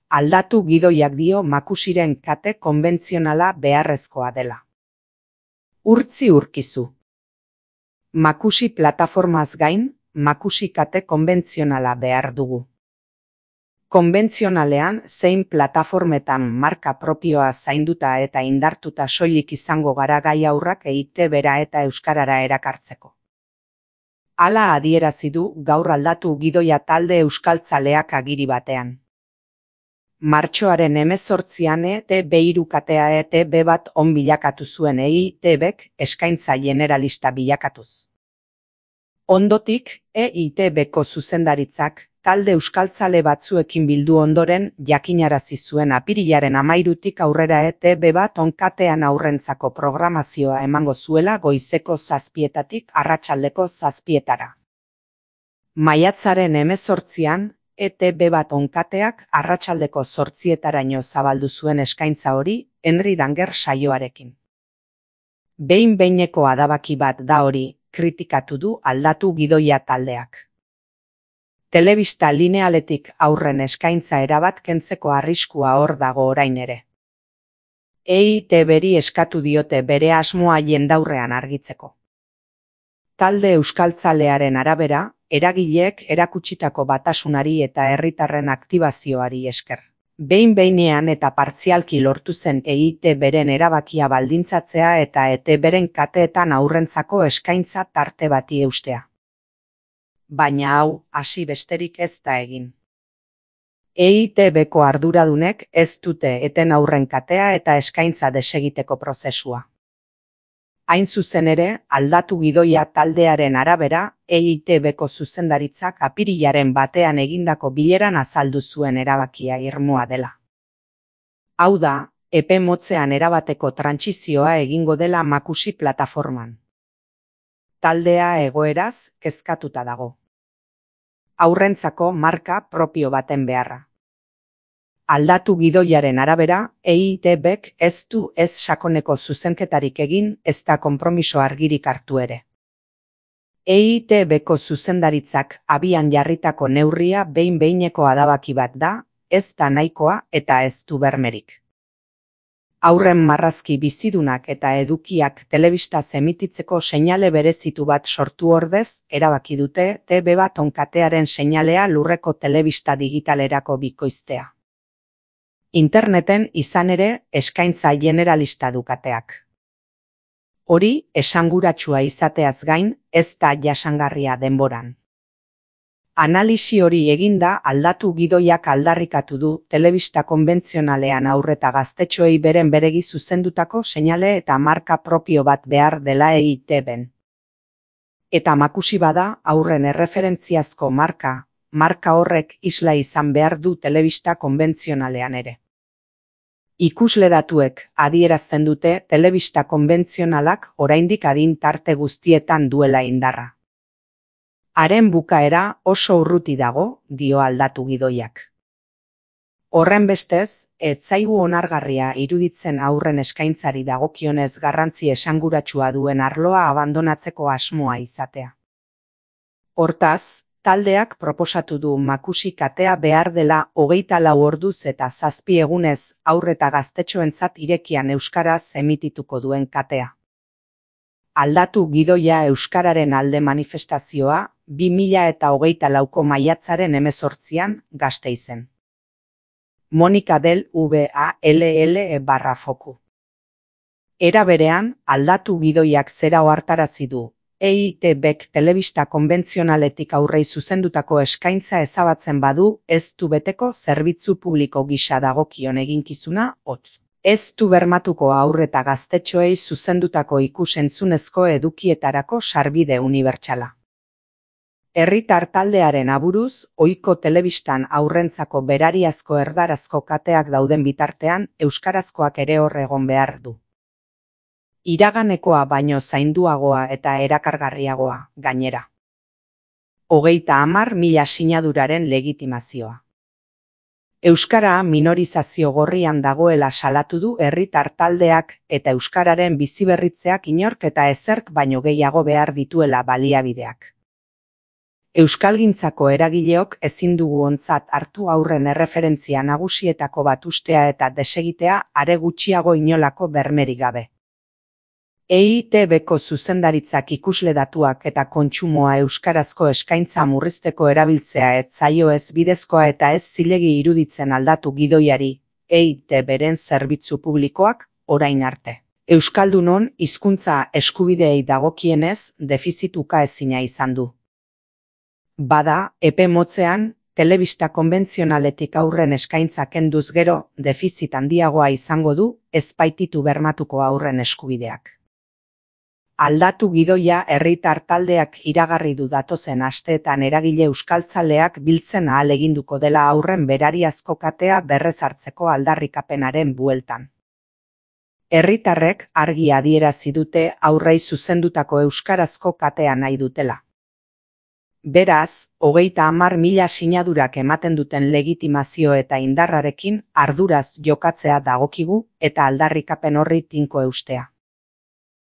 Aldatu gidoiak dio Makusiren kate konbentzionala beharrezkoa dela. Urtzi urkizu. Makusi plataformaz gain, Makusi kate konbentzionala behar dugu. Konbentzionalean zein plataformetan marka propioa zainduta eta indartuta soilik izango gara gai aurrak EITB-ra eta euskarara erakartzeko. Hala adierazi du gaur Aldatu gidoia talde euskaltzaleak agiri batean. Martxoaren 18an EITB katea EITB bat on bilakatu zuen EITB-k eskaintza generalista bilakatuz. Ondotik, EITB-ko zuzendaritzak talde euskaltzale batzuekin bildu ondoren jakinarazi zuen apirilaren 13tik aurrera EITB bat onkatean aurrentzako programazioa emango zuela goizeko 7etatik arratsaldeko 7etara. Maiatzaren 18an, EITB bat onkateak arratsaldeko 8etaraino zabaldu zuen eskaintza hori Henry Danger saioarekin. Behin-behineko adabaki bat da hori, kritikatu du Aldatu gidoia taldeak. Telebista linealetik aurren eskaintza erabat kentzeko arriskua hor dago orain ere. EITB-ri eskatu diote bere asmoa jendaurrean argitzeko. Talde euskaltzalearen arabera, eragileek erakutsitako batasunari eta herritarren aktibazioari esker. Behin-behinean eta partzialki lortu zen EITB-ren erabakia baldintzatzea eta EITB-ren kateetan aurrentzako eskaintza tarte bati eustea. Baina hau, hasi besterik ez da egin. EITB-ko arduradunek ez dute eten aurren katea eta eskaintza desegiteko prozesua. Hain zuzen ere, Aldatu gidoia taldearen arabera, EITB-ko zuzendaritzak apirilaren batean egindako bileran azaldu zuen erabakia irmoa dela. Hau da, epe motzean erabateko trantsizioa egingo dela Makusi plataforman. Taldea egoeraz kezkatuta dago. Aurrentzako marka propio baten beharra. Aldatu gidoiaren arabera, EITB-k ez du ez sakoneko zuzenketarik egin ez da konpromiso argirik hartu ere. EITB-ko zuzendaritzak abian jarritako neurria behin-behineko adabaki bat da, ez da nahikoa eta ez du bermerik. Haurren marrazki bizidunak eta edukiak telebistaz emititzeko seinale berezitu bat sortu ordez, erabaki dute EITB bat onkatearen seinalea lurreko telebista digitalerako bikoiztea. Interneten izan ere eskaintza generalista du kateak. Hori esanguratsua izateaz gain, ez da jasangarria denboran. Analisi hori eginda Aldatu gidoiak aldarrikatu du telebista konbentzionalean haur eta gaztetxoei beren beregi zuzendutako seinale eta marka propio bat behar dela EITB-n. Eta Makusi bada haurren erreferentziazko marka horrek isla izan behar du telebista konbentzionalean ere. Ikusle datuek adierazten dute telebista konbentzionalak oraindik adin tarte guztietan duela indarra. Haren bukaera oso urruti dago, dio Aldatu gidoiak. Horren bestez, ez zaigu onargarria iruditzen haurren eskaintzari dagokionez garrantzi esanguratsua duen arloa abandonatzeko asmoa izatea. Hortaz, taldeak proposatu du Makusi katea behar dela 24 orduz eta 7 egunez haur eta gaztetxoentzat irekian euskaraz emitituko duen katea. Aldatu gidoia euskararen alde manifestazioa 2024ko maiatzaren 18an Gasteizen. Monika del VALL/foku. Era berean, Aldatu gidoiak zera ohartarazi du. EITB-k telebista konbentzionaletik aurrei zuzendutako eskaintza ezabatzen badu, ez du beteko zerbitzu publiko gisa dagokion eginkizuna hots. Ez du bermatuko haur eta gaztetxoei zuzendutako ikus-entzunezko edukietarako sarbide unibertsala. Herritar taldearen aburuz, ohiko telebistan aurrentzako berariazko erdarazko kateak dauden bitartean, euskarazkoak ere hor egon behar du. Iraganekoa baino zainduagoa eta erakargarriagoa, gainera. 30.000 sinaduraren legitimazioa. Euskara minorizazio gorrian dagoela salatu du herritar taldeak eta euskararen biziberritzeak inork eta ezerk baino gehiago behar dituela baliabideak. Euskalgintzako eragileok ezin dugu ontzat hartu haurren erreferentzia nagusietako bat ustea eta desegitea are gutxiago inolako bermerik gabe. EITB-ko zuzendaritzak ikusle datuak eta kontsumoa euskarazko eskaintza murrizteko erabiltzea ez zaio ez bidezkoa eta ez zilegi iruditzen aldatu gidoiari, EITB-ren zerbitzu publikoak, orain arte. Euskaldunon hizkuntza eskubideei dagokienez defizit ukaezina izan du. Bada, epe motzean, telebista konbentzionaletik aurren eskaintza kenduz gero defizit handiagoa izango du, ez baititu bermatuko aurren eskubideak. Aldatu gidoia herritar taldeak iragarri du datozen asteetan eragile euskaltzaleak biltzen ahaleginduko dela aurren berariazko katea berrezartzeko aldarrikapenaren bueltan. Herritarrek argi adierazi dute aurrei zuzendutako euskarazko katea nahi dutela. Beraz, 30.000 sinadurak ematen duten legitimazio eta indarrarekin arduraz jokatzea dagokigu eta aldarrikapen horri tinko eustea.